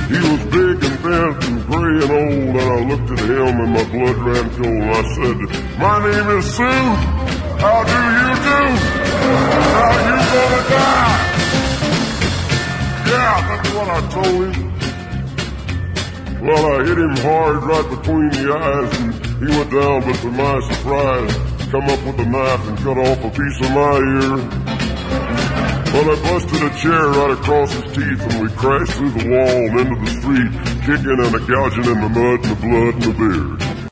He was big and thin and gray and old, and I looked at him and my blood ran cold. And I said, my name is Sue. How do you do? How you gonna die? Yeah, that's what I told him. Well, I hit him hard right between the eyes, and he went down, but to my surprise, come up with a knife and cut off a piece of my ear. Well, I busted a chair right across his teeth, and we crashed through the wall and into the street, kicking and a gouging in the mud and the blood and the beer.